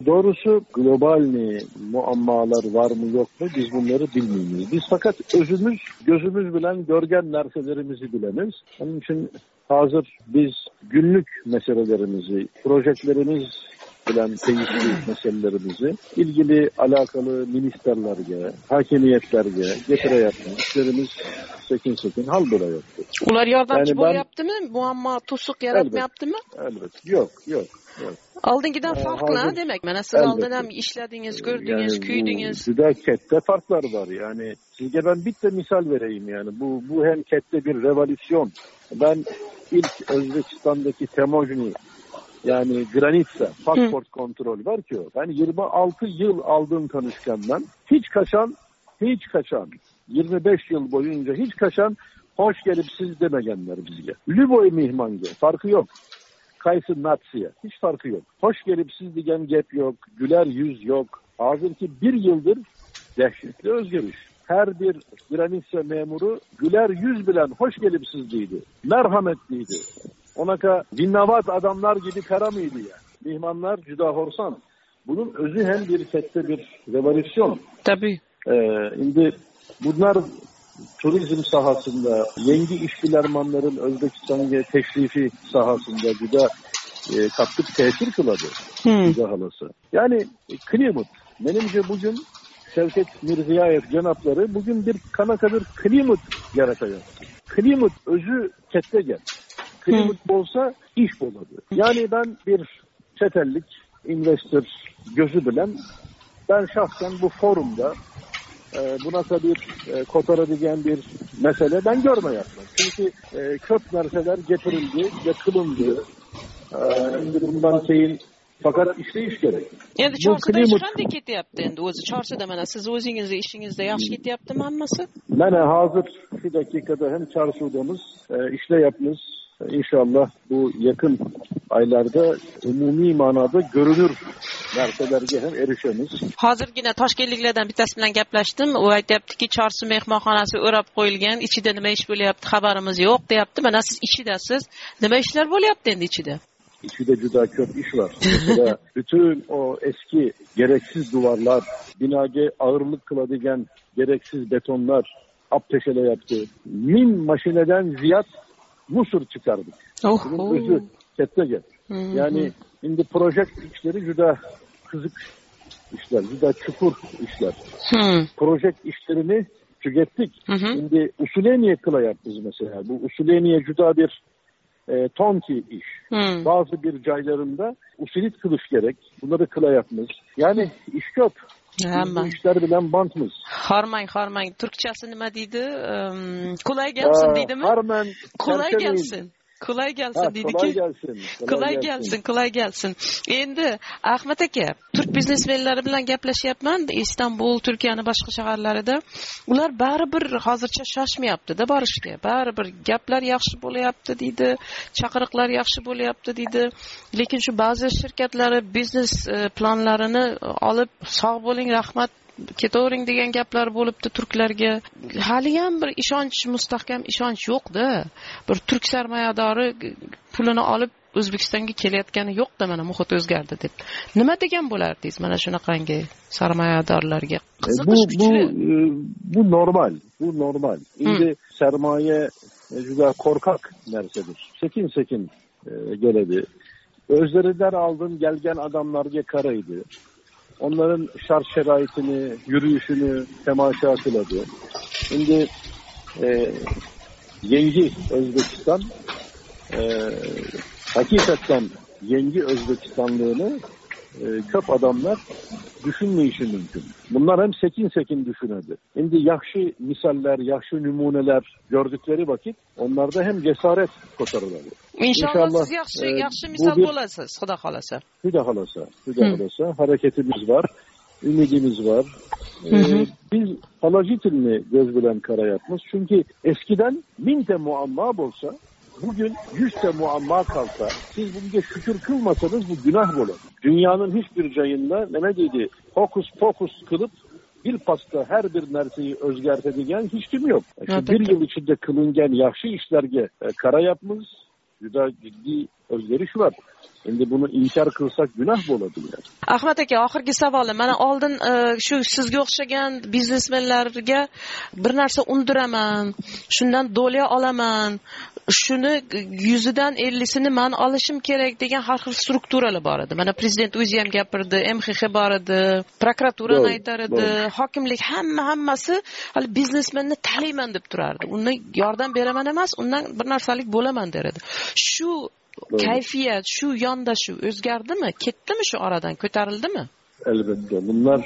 Doğrusu global muammalar var mı yok mu biz bunları bilmiyoruz. Biz fakat gözümüz bilen görgen narselerimizi bilemiz. Onun için hazır biz günlük meselelerimizi, projeklerimiz bilen teyitli meselelerimizi ilgili alakalı ministerlerge, hakimiyetlerge getireyapmiz. İşlerimiz sekin hal bula yaptı. Ular yardımcı bol yaptı mı? Muamma tusuk yaratmayaptı mı? Elbette. Yok. Aldıngidan farklı demek. Mana siz aldın hem işlediniz, gördünüz, küydünüz. Juda kette farklar var. Yani sizge ben bir de misal vereyim yani. Bu hem kette bir revolüsyon. Ben ilk Özbekistan'daki Temojni yani Granitsa pasport kontrol var ki o. Ben 26 yıl aldığım tanışkandan hiç kaçan 25 yıl boyunca hiç kaçan hoş gelip siz demegenler bizge. Lüboy mihmange farkı yok. Kaysı Natsi'ye hiç farkı yok. Hoş gelip siz diyen gep yok. Güler yüz yok. Hazırki bir yıldır dehşetli özgürüş. Her bir Granitsa memuru güler yüz bilen hoş gelip siz deydi. Merhametliydi. Onaka dinnavat adamlar gibi kara mıydı ya? Mihmanlar cüda horsan. Bunun özü hem bir sette bir revolüsyon. Tabii. Şimdi bunlar turizm sahasında, yengi işbilarmanların Özbekistan'a teşrifi sahasında cüda katkı tesir kıladı. Cüda halası. Yani klimat. Benimce bugün Şevket Mirziyayev cenapları bugün bir kanakadır klimat yaratacak. Klimat özü kette gel. Klimat olsa iş boladı. Yani ben bir çetellik, investor gözü bilen ben şahsen bu forumda buna tabii kotarabileceğim bir mesele ben görmeyaptım. Çünkü köp merseler getirildi ve kılındı. Şimdi bundan şeyin fakat işleyiş gerek. Yani çarşıda işten de keti yaptı endi o'zi. Çarşıda mana siz o'zingizni işingizde yaxshi keti yaptımı hammasi? Mana hazır şu dakikada hem çarşıdamız işle yapmız. İnşallah bu yakın aylarda umumi manada görünür narsalarga ham erishamiz. Hozir yine Toshkentliklardan bittasi bilan gaplashdim. U aytayaptiki, Chorsu mehmonxonasi o'rab qo'yilgan, ichida nima ish bo'lyapti xabarimiz yo'q deyapti. Mana siz ichidasiz. Nima ishlar bo'lyapti endi ichida? İçinde juda köp iş var. Mesela bütün o eski gereksiz duvarlar, binage ağırlık kıladigan gereksiz betonlar apteşele yaptı. Min maşineden ziyad musur çıkardık. Bunun özü kette gel. Yani şimdi proje işleri juda kızık işler, juda çukur işler. Proje işlerini tükettik. Şimdi usuleniye kıla yaptık mesela. Bu usuleniye juda bir tonki iş. Bazı bir caylarında usulit kılış gerek. Bunları kıla yapmız. Yani iş köp. Bu işler bilen bantmız. Harmang. Türkçesi nima deydi? Kolay gelsin deydi mi? Kolay gelsin. Kolay gelsin dedi ki. Kolay gelsin. Endi Ahmet aka, Türk biznesmenlari bilan gaplashyapman. İstanbul, Turkiyaning boshqa shaharlarida. Ular baribir hozircha shoshmayapti-da borishga. Baribir gaplar yaxshi bo'lyapti deydi, chaqiriqlar yaxshi bo'lyapti deydi. Lekin shu ba'zi shirkatlari biznes planlarini olib, sog' bo'ling, rahmat, ketavering degan gaplar bo'libdi turklarga. Hali ham bir ishonch, mustahkam ishonch yo'q-da. Bir turk sarmoyadori pulini olib O'zbekistonga kelayotgani yo'q-da, mana muhit o'zgardi deb. Nima degan bo'lardingiz mana shunaqangi sarmoyadorlarga? Qiziqish kuchli. Bu normal. Endi sermaye juda korkak narsadir. Sekin geledi. Özlerinden aldığım gelgen adamlarga karaydı. Onların şart şeraitini, yürüyüşünü temaşa kıladı. Şimdi yengi Özbekistan hakikaten yengi Özbekistanlığını köp adamlar düşünmeyişi mümkün. Bunlar hem sekin düşünedi. Şimdi yaxşı misaller, yaxşı numuneler gördükleri vakit onlarda hem cesaret kotarırlar. İnşallah siz yaxşı misal bolasınız, Xudo xolasa. Xudo xolasa hareketimiz var, ümidimiz var. Biz halacitilini göz bilen kara yapmaz. Çünkü eskiden 1000 muamma olsa, bugün 100 muamma kalsa, siz bugün şükür kılmasanız bu günah olur. Dünyanın hiçbir cayında ne dedi? Hokus pokus kılıp bir pasta her bir narseyi özgertedigen hiç kim yok. Bir yıl içinde kılıngen yaxşı işlerge kara yapmız. Juda ciddi özgarish var. Endi buni inkar qilsak gunoh bo'ladi. Ahmad aka, oxirgi savolim. Mana oldin shu sizga o'xshagan biznesmenlarga bir narsa undiraman, shundan do'liya olaman, shuni 100dan 50sini men olishim kerak degan har xil strukturalar bor edi. Mana prezident o'zi ham gapirdi, MXX bor edi, prokuraturani aytar edi, hokimlik hammasi hali biznesmenni talayman deb turardi. Undan yordam beraman emas, undan bir narsalik bo'laman der edi. Shu kayfiyat, shu yondashuv o'zgardimi? Ketdimi shu oradan? Ko'tarildimi? Albatta. Bunlar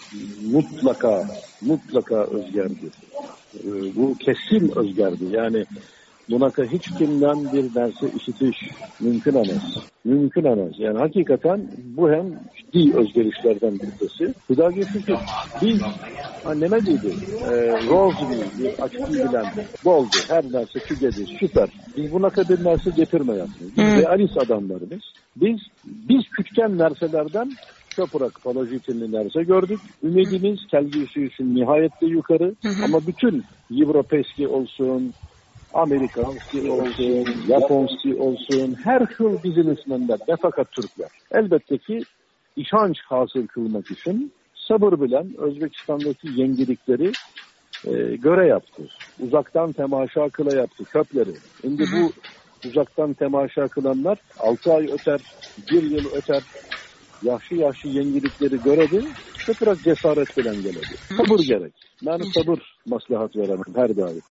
mutlaka o'zgardi. Bu kesin o'zgardi. Ya'ni bunaqa hech kimdan bir narsa eshitish mumkin emas. Yani hakikaten bu hem ciddi o'zgarishlardan birisi. Xudoga shukr. Biz nima deydi? Rozvi bir açık bilen bo'ldi. Her narsa tugadi, süper. Biz bunaqa bir narsa getirmayapmiz. Biz realist adamlarımız. Biz kutgan narsalardan ko'proq pozitivli narsa gördük. Ümidimiz kelgusi için nihayetle yukarı. Ama bütün Yevropeyski olsun, Amerikanski olsun, Japonski olsun, her xil biznesmenler, nafaqat Türkler. Elbette ki işanç hasıl kılmak için sabır bilen Özbekistan'daki yenilikleri göre yaptı. Uzaktan temaşa kıla yaptı köpleri. Şimdi bu uzaktan temaşa kılanlar 6 ay öter, 1 yıl öter. Yaşlı yenilikleri göredi, çok cesaret bilen geledi. Sabır gerek. Yani sabır maslahat veremem her daim.